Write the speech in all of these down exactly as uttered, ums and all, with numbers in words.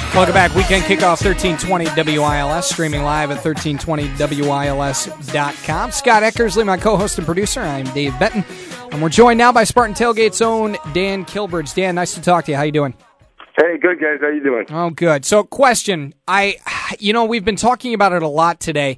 Welcome back. Weekend Kickoff, thirteen twenty W I L S, streaming live at thirteen twenty W I L S dot com. Scott Eckersley, my co-host and producer. I'm Dave Benton, and we're joined now by Spartan Tailgate's own Dan Kilbridge. Dan, nice to talk to you. How you doing? Hey, good, guys. How you doing? Oh, good. So, question. I, you know, we've been talking about it a lot today.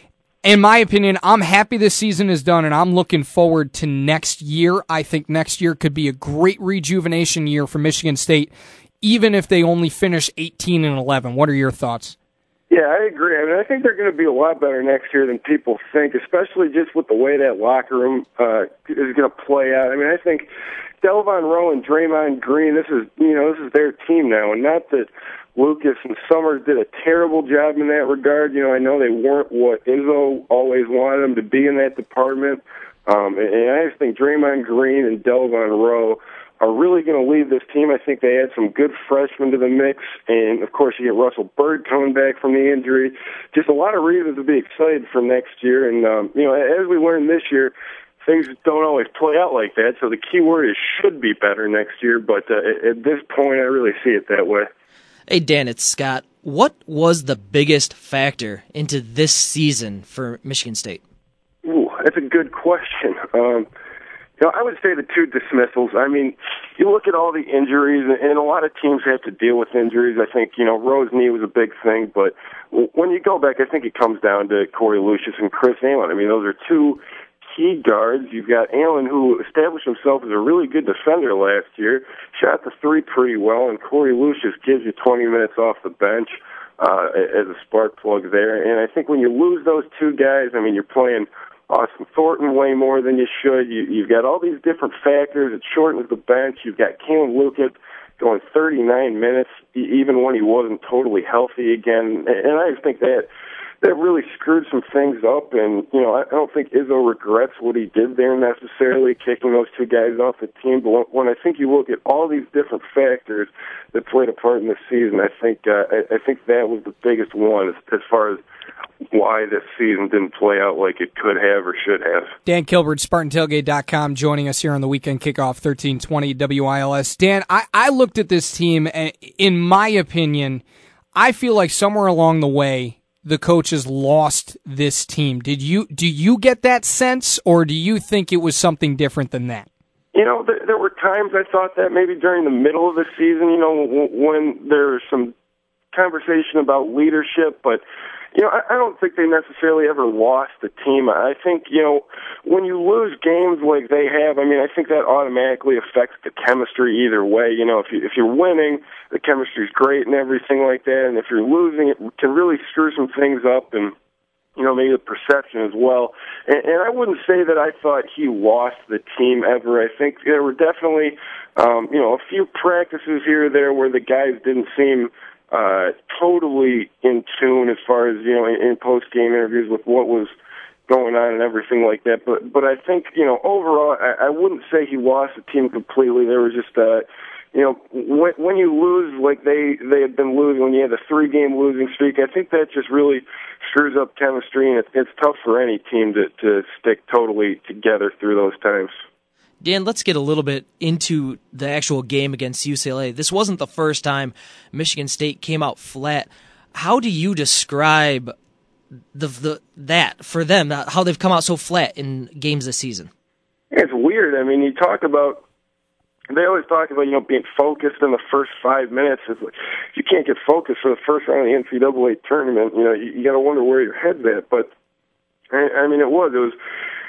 In my opinion, I'm happy this season is done, and I'm looking forward to next year. I think next year could be a great rejuvenation year for Michigan State, even if they only finish eighteen and eleven. What are your thoughts? Yeah, I agree. I mean, I think they're going to be a lot better next year than people think, especially just with the way that locker room uh, is going to play out. I mean, I think Delvon Rowe and Draymond Green, this is, you know, this is their team now, and not that Lucas and Summers did a terrible job in that regard. You know, I know they weren't what Izzo always wanted them to be in that department, um, and, and I just think Draymond Green and Delvon Rowe are really going to lead this team. I think they add some good freshmen to the mix, and, of course, you get Russell Byrd coming back from the injury. Just a lot of reasons to be excited for next year, and, um, you know, as we learned this year, things don't always play out like that, so the key word is should be better next year, but uh, at this point, I really see it that way. Hey, Dan, it's Scott. What was the biggest factor into this season for Michigan State? Ooh, that's a good question. Um, you know, I would say the two dismissals. I mean, you look at all the injuries, and a lot of teams have to deal with injuries. I think, you know, Rowe's knee was a big thing, but when you go back, I think it comes down to Corey Lucius and Chris Allen. I mean, those are two key guards. You've got Allen, who established himself as a really good defender last year, shot the three pretty well, and Corey Lucius gives you twenty minutes off the bench uh, as a spark plug there. And I think when you lose those two guys, I mean, you're playing Austin Thornton way more than you should. You, you've got all these different factors. It shortens the bench. You've got Kalen Luckett going thirty-nine minutes, even when he wasn't totally healthy again. And I just think that that really screwed some things up, and, you know, I don't think Izzo regrets what he did there necessarily, kicking those two guys off the team, but when I think you look at all these different factors that played a part in the season, I think uh, I, I think that was the biggest one as, as far as why this season didn't play out like it could have or should have. Dan Kilbridge, Spartan Tailgate dot com, joining us here on the Weekend Kickoff, thirteen twenty W I L S. Dan, I, I looked at this team, and in my opinion, I feel like somewhere along the way, the coaches lost this team. Did you do you get that sense, or do you think it was something different than that? You know, there, there were times I thought that maybe during the middle of the season, you know, when there was some conversation about leadership, but, you know, I, I don't think they necessarily ever lost the team. I think, you know, when you lose games like they have, I mean, I think that automatically affects the chemistry either way. You know, if, you, if you're winning, the chemistry's great and everything like that, and if you're losing, it can really screw some things up and, you know, maybe the perception as well. And, and I wouldn't say that I thought he lost the team ever. I think there were definitely, um, you know, a few practices here or there where the guys didn't seem uh, totally in tune as far as, you know, in, in post-game interviews with what was going on and everything like that. But but I think, you know, overall, I, I wouldn't say he lost the team completely. There was just, uh, you know, when, when you lose like they, they had been losing, when you had a three-game losing streak, I think that just really screws up chemistry, and it's, it's tough for any team to, to stick totally together through those times. Dan, let's get a little bit into the actual game against U C L A. This wasn't the first time Michigan State came out flat. How do you describe the the that for them, how they've come out so flat in games this season? It's weird. I mean, you talk about, they always talk about, you know, being focused in the first five minutes. It's like, if you can't get focused for the first round of the N C double A tournament, you know, you, you got to wonder where your head's at. But, I, I mean, it was. It was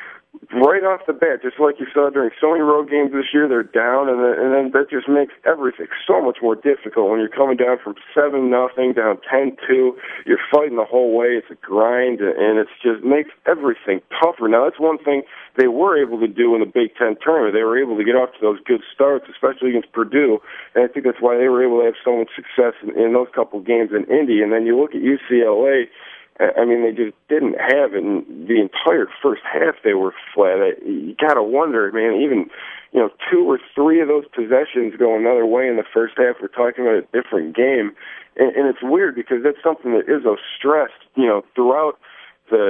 right off the bat, just like you saw during so many road games this year, they're down, and then, and then that just makes everything so much more difficult when you're coming down from seven nothing down ten two. You're fighting the whole way. It's a grind, and it just makes everything tougher. Now, that's one thing they were able to do in the Big Ten tournament. They were able to get off to those good starts, especially against Purdue, and I think that's why they were able to have so much success in, in those couple games in Indy. And then you look at U C L A, I mean, they just didn't have it. In the entire first half, they were flat. You got to wonder, man, even, you know, two or three of those possessions go another way in the first half. We're talking about a different game. And, and it's weird because that's something that Izzo stressed, you know, throughout the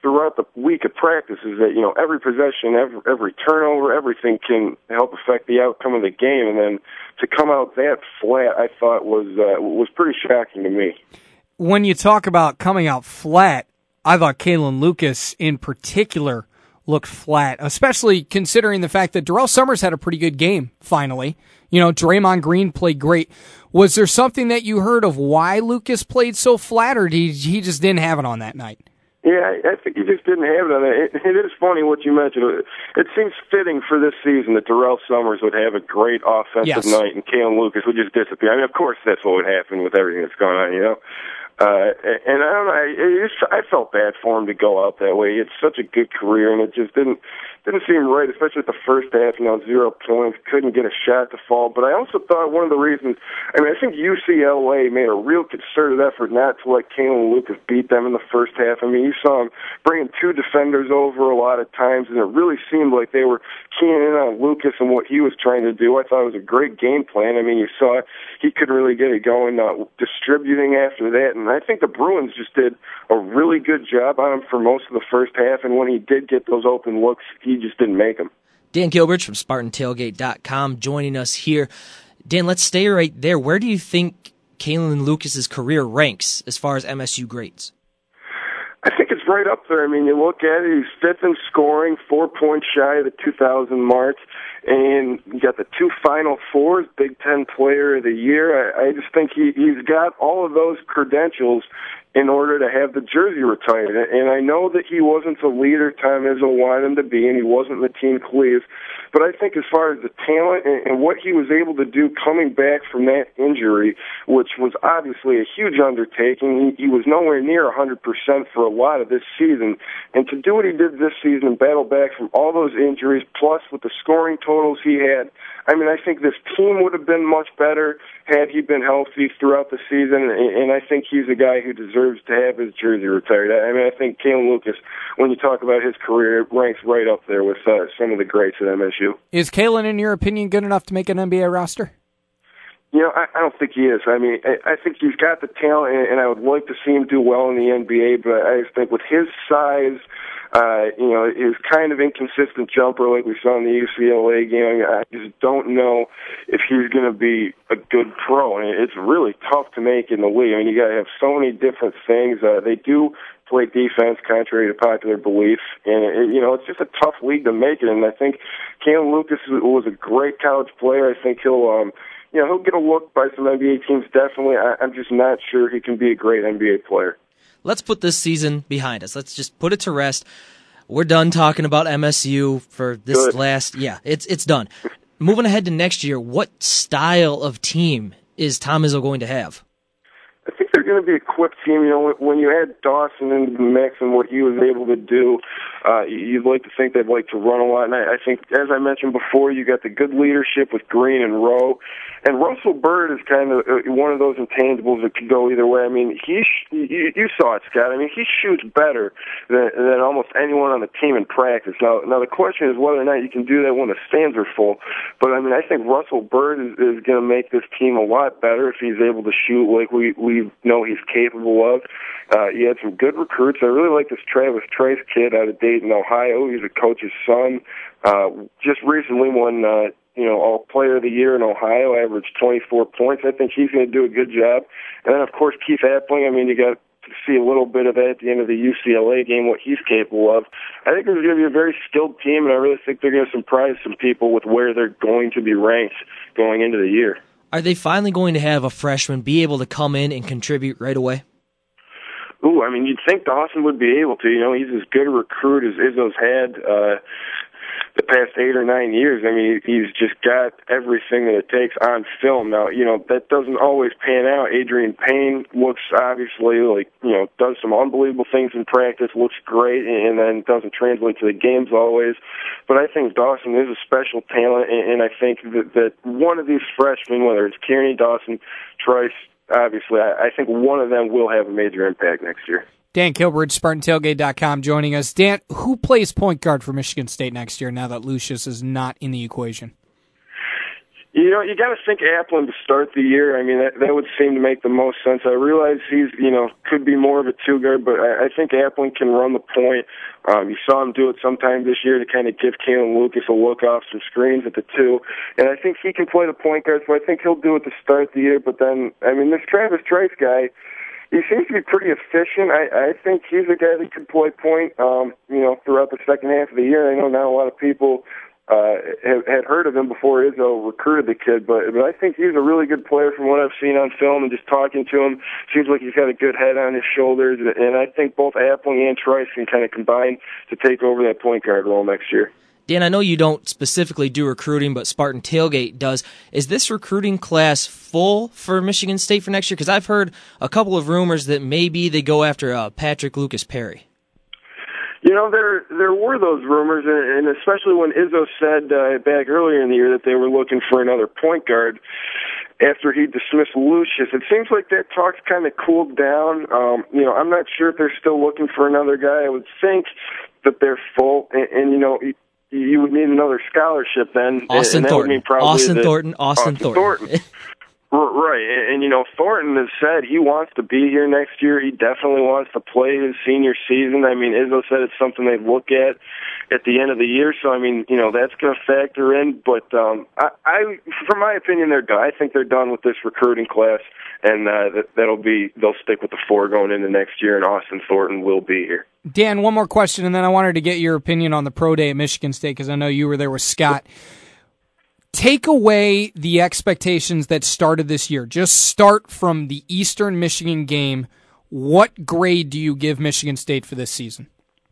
throughout the week of practice is that, you know, every possession, every, every turnover, everything can help affect the outcome of the game. And then to come out that flat, I thought was uh, was pretty shocking to me. When you talk about coming out flat, I thought Kalin Lucas in particular looked flat, especially considering the fact that Darrell Summers had a pretty good game, finally. You know, Draymond Green played great. Was there something that you heard of why Lucas played so flat, or did he, he just didn't have it on that night? Yeah, I think he just didn't have it on it. It is funny what you mentioned. It seems fitting for this season that Darrell Summers would have a great offensive yes. night and Kalin Lucas would just disappear. I mean, of course that's what would happen with everything that's going on, you know. Uh, and I don't know, I, it just, I felt bad for him to go out that way. It's such a good career, and it just didn't didn't seem right, especially at the first half, you know, zero points, couldn't get a shot to fall. But I also thought one of the reasons, I mean, I think U C L A made a real concerted effort not to let Kalin Lucas beat them in the first half. I mean, you saw him bringing two defenders over a lot of times, and it really seemed like they were keying in on Lucas and what he was trying to do. I thought it was a great game plan. I mean, you saw he could really get it going, uh, distributing after that. And I think the Bruins just did a really good job on him for most of the first half, and when he did get those open looks, he just didn't make them. Dan Gilbert from Spartan Tailgate dot com joining us here. Dan, let's stay right there. Where do you think Kalin Lucas's career ranks as far as M S U grades? I think it's right up there. I mean, you look at it, he's fifth in scoring, four points shy of the two thousand mark, and you got the two Final Fours, Big Ten Player of the Year. I, I just think he, he's got all of those credentials in order to have the jersey retired. And I know that he wasn't the leader Tom Izzo wanted him to be, and he wasn't the team Cleve. But I think as far as the talent and, and what he was able to do coming back from that injury, which was obviously a huge undertaking, he, he was nowhere near one hundred percent for a lot of this season. And to do what he did this season, battle back from all those injuries, plus with the scoring totals he had, I mean, I think this team would have been much better had he been healthy throughout the season, and I think he's a guy who deserves to have his jersey retired. I mean, I think Kalin Lucas, when you talk about his career, ranks right up there with uh, some of the greats at M S U. Is Kalin, in your opinion, good enough to make an N B A roster? You know, I, I don't think he is. I mean, I, I think he's got the talent, and, and I would like to see him do well in the N B A, but I just think with his size, Uh, you know, his kind of inconsistent jumper like we saw in the U C L A game, I just don't know if he's going to be a good pro. And it's really tough to make in the league. I mean, you got to have so many different things. Uh, they do play defense, contrary to popular belief. And, it, you know, it's just a tough league to make it. And I think Kalin Lucas was a great college player. I think he'll, um, you know, he'll get a look by some N B A teams, definitely. I, I'm just not sure he can be a great N B A player. Let's put this season behind us. Let's just put it to rest. We're done talking about M S U for this Good. last, yeah, it's it's done. Moving ahead to next year, what style of team is Tom Izzo going to have? I think they're going to be a quick team. You know, when you add Dawson into the mix and what he was able to do, uh, you'd like to think they'd like to run a lot. And I, I think, as I mentioned before, you got the good leadership with Green and Rowe. And Russell Byrd is kind of one of those intangibles that could go either way. I mean, he you, you saw it, Scott. I mean, he shoots better than, than almost anyone on the team in practice. Now, now the question is whether or not you can do that when the stands are full. But, I mean, I think Russell Byrd is, is going to make this team a lot better if he's able to shoot like we, we know he's capable of. Uh, he had some good recruits. I really like this Travis Trice kid out of Dayton, Ohio. He's a coach's son. Uh, just recently won, uh, you know, all player of the year in Ohio, averaged twenty-four points. I think he's going to do a good job. And then, of course, Keith Appling. I mean, you got to see a little bit of that at the end of the U C L A game, what he's capable of. I think there's going to be a very skilled team, and I really think they're going to surprise some people with where they're going to be ranked going into the year. Are they finally going to have a freshman be able to come in and contribute right away? Ooh, I mean, you'd think Dawson would be able to. You know, he's as good a recruit as Izzo's had uh, the past eight or nine years. I mean, he's just got everything that it takes on film. Now, you know, that doesn't always pan out. Adrian Payne looks obviously like, you know, does some unbelievable things in practice, looks great, and then doesn't translate to the games always. But I think Dawson is a special talent, and I think that, that one of these freshmen, whether it's Kearney, Dawson, Trice, obviously, I think one of them will have a major impact next year. Dan Gilbert, Spartan Tailgate dot com, joining us. Dan, who plays point guard for Michigan State next year now that Lucius is not in the equation? You know, you got to think Applin to start the year. I mean, that, that would seem to make the most sense. I realize he's, you know, could be more of a two-guard, but I, I think Applin can run the point. Um, you saw him do it sometime this year to kind of give Kalen Lucas a look off some screens at the two. And I think he can play the point guard, so I think he'll do it to start the year. But then, I mean, this Travis Trice guy, he seems to be pretty efficient. I, I think he's a guy that could play point, um, you know, throughout the second half of the year. I know not a lot of people uh, have, had heard of him before Izzo recruited the kid, but, but I think he's a really good player from what I've seen on film and just talking to him. Seems like he's got a good head on his shoulders, and I think both Applin and Trice can kind of combine to take over that point guard role next year. Dan, I know you don't specifically do recruiting, but Spartan Tailgate does. Is this recruiting class full for Michigan State for next year? Because I've heard a couple of rumors that maybe they go after uh, Patrick Lucas Perry. You know, there there were those rumors, and especially when Izzo said uh, back earlier in the year that they were looking for another point guard after he dismissed Lucius. It seems like that talk's kind of cooled down. Um, you know, I'm not sure if they're still looking for another guy. I would think that they're full, and, and you know, you would need another scholarship then. Austin and Thornton. Austin the, Thornton. Austin, Austin Thornton. Thornton. Right, and, and you know, Thornton has said he wants to be here next year. He definitely wants to play his senior season. I mean, Izzo said it's something they'd look at at the end of the year. So, I mean, you know, that's going to factor in. But um, I, I, from my opinion, they're done. I think they're done with this recruiting class, and uh, that, that'll be they'll stick with the four going into next year, and Austin Thornton will be here. Dan, one more question, and then I wanted to get your opinion on the pro day at Michigan State because I know you were there with Scott. Take away the expectations that started this year. Just start from the Eastern Michigan game. What grade do you give Michigan State for this season?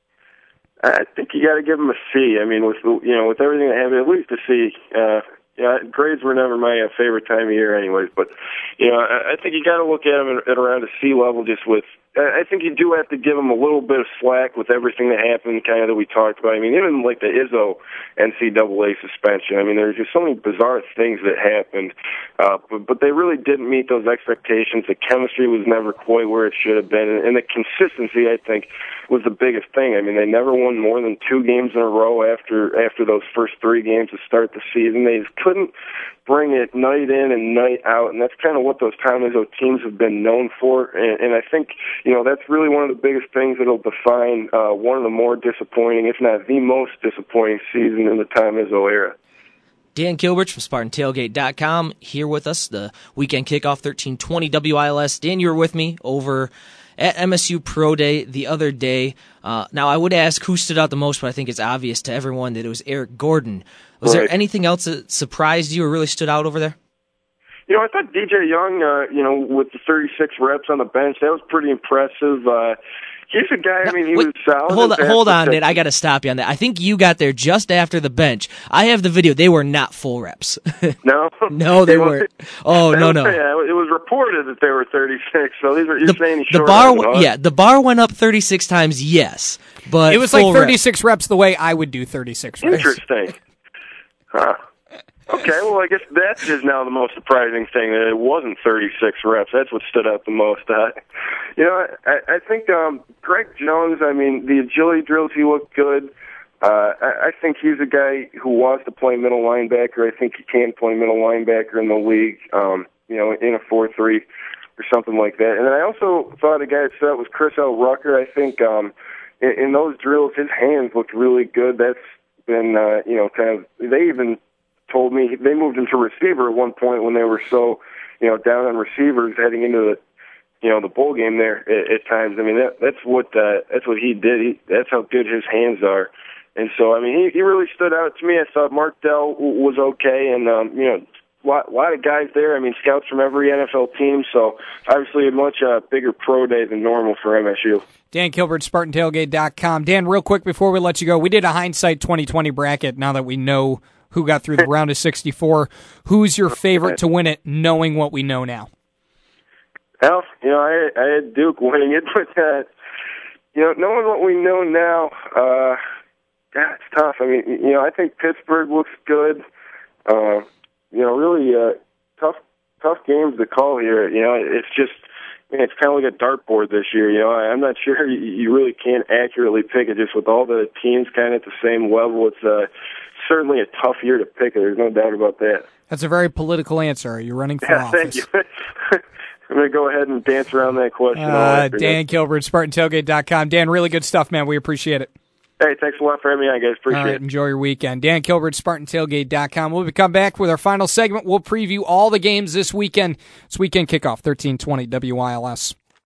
I think you got to give them a C. I mean, with you know, with everything that happened, at least a C. Uh, yeah, grades were never my uh, favorite time of year, anyways. But you know, I, I think you got to look at them at, at around a C level, just with. I think you do have to give them a little bit of slack with everything that happened, kind of that we talked about. I mean, even like the Izzo N C double A suspension. I mean, there's just so many bizarre things that happened, uh, but, but they really didn't meet those expectations. The chemistry was never quite where it should have been, and, and the consistency, I think, was the biggest thing. I mean, they never won more than two games in a row after after those first three games to start the season. They just couldn't bring it night in and night out, and that's kind of what those Tom Izzo teams have been known for. And, and I think, you know, that's really one of the biggest things that'll define uh, one of the more disappointing, if not the most disappointing season in the Tom Izzo era. Dan Kilbridge from Spartan Tailgate dot com here with us, the weekend kickoff, thirteen twenty W I L S. Dan, you were with me over at M S U Pro Day the other day. Uh, now, I would ask who stood out the most, but I think it's obvious to everyone that it was Eric Gordon. Was right. there anything else that surprised you or really stood out over there? You know, I thought D J Young, uh, you know, with the thirty-six reps on the bench, that was pretty impressive. Uh, he's a guy, I mean, he Wait, was solid. Hold on, hold on, Nate. I got to stop you on that. I think you got there just after the bench. I have the video. They were not full reps. No? No, they weren't. Oh, no, no. Yeah, it was reported that they were thirty-six, so these are, you're the, saying he's the short bar, on it, huh? Yeah, the bar went up thirty-six times, yes. But it was like thirty-six reps. reps the way I would do thirty-six reps. Interesting. Huh. Okay, well, I guess that is now the most surprising thing, that it wasn't thirty-six reps. That's what stood out the most. Uh, you know, I, I think um, Greg Jones, I mean, the agility drills, he looked good. Uh, I, I think he's a guy who wants to play middle linebacker. I think he can play middle linebacker in the league, um, you know, in a four three or something like that. And then I also thought a guy that stood out was Chris L. Rucker. I think um, in, in those drills, his hands looked really good. That's been, uh, you know, kind of, they even told me they moved him to receiver at one point when they were so, you know, down on receivers heading into the, you know, the bowl game there at, at times. I mean, that, that's what uh, that's what he did. He, that's how good his hands are. And so, I mean, he, he really stood out to me. I thought Mark Dell w- was okay, and um, you know, a lot, lot of guys there. I mean, scouts from every N F L team. So obviously, a much uh, bigger pro day than normal for M S U. Dan Kilbridge, Spartan Tailgate dot com. Dan, real quick before we let you go, we did a hindsight twenty twenty bracket. Now that we know who got through the round of sixty-four, who's your favorite to win it, knowing what we know now? Well, you know, I, I had Duke winning it, but uh, you know, knowing what we know now, uh, God, it's tough. I mean, you know, I think Pittsburgh looks good. Uh, you know, really uh, tough, tough games to call here. You know, it's just, man, it's kind of like a dartboard this year. You know, I'm not sure you, you really can't accurately pick it. Just with all the teams kind of at the same level, it's uh, certainly a tough year to pick it. There's no doubt about that. That's a very political answer. Are you running for yeah, office? Thank you. I'm going to go ahead and dance around that question. Uh, Dan Kilbert, Spartan Tailgate dot com. Dan, really good stuff, man. We appreciate it. Hey, thanks a lot for having me on, guys. Appreciate all right, it. Enjoy your weekend. Dan Kilbert, Spartan Tailgate dot com. We'll come back with our final segment. We'll preview all the games this weekend. It's weekend kickoff, thirteen twenty W I L S.